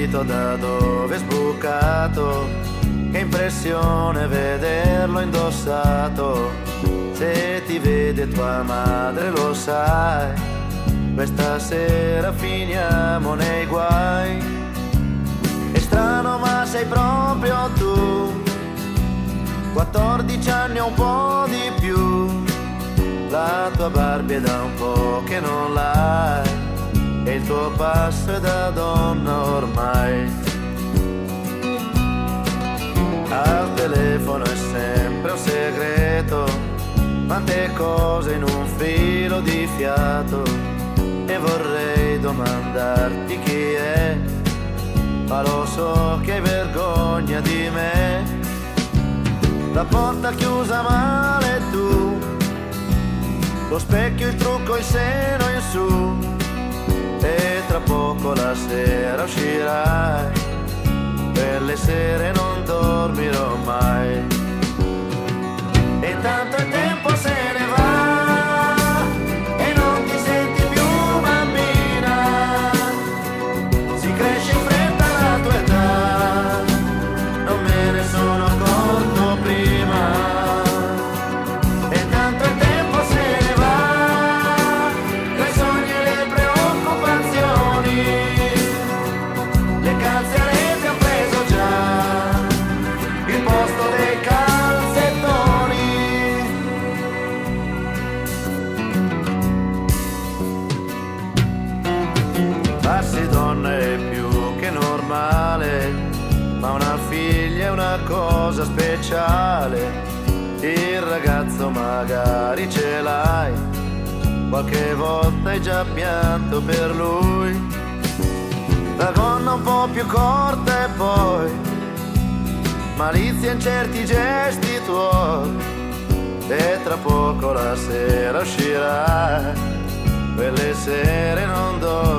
capito da dove è sbucato, che impressione vederlo indossato. Se ti vede tua madre lo sai, questa sera finiamo nei guai. È strano ma sei proprio tu, 14 anni o un po' di più. La tua Barbie è da un po' che non l'hai, e il tuo passo è da donna ormai. Al telefono è sempre un segreto, quante cose in un filo di fiato. E vorrei domandarti chi è, ma lo so che hai vergogna di me. La porta chiusa male tu, lo specchio, il trucco, il seno in su, e tra poco la sera uscirai, per le sere non dormirò mai. E tanto il tempo se ne va e non ti senti più bambina, si cresce in fretta la tua età, non me ne sono accorto prima. Ma una figlia è una cosa speciale, il ragazzo magari ce l'hai, qualche volta hai già pianto per lui. La gonna un po' più corta e poi malizia in certi gesti tuoi, e tra poco la sera uscirai, quelle sere non dormirai.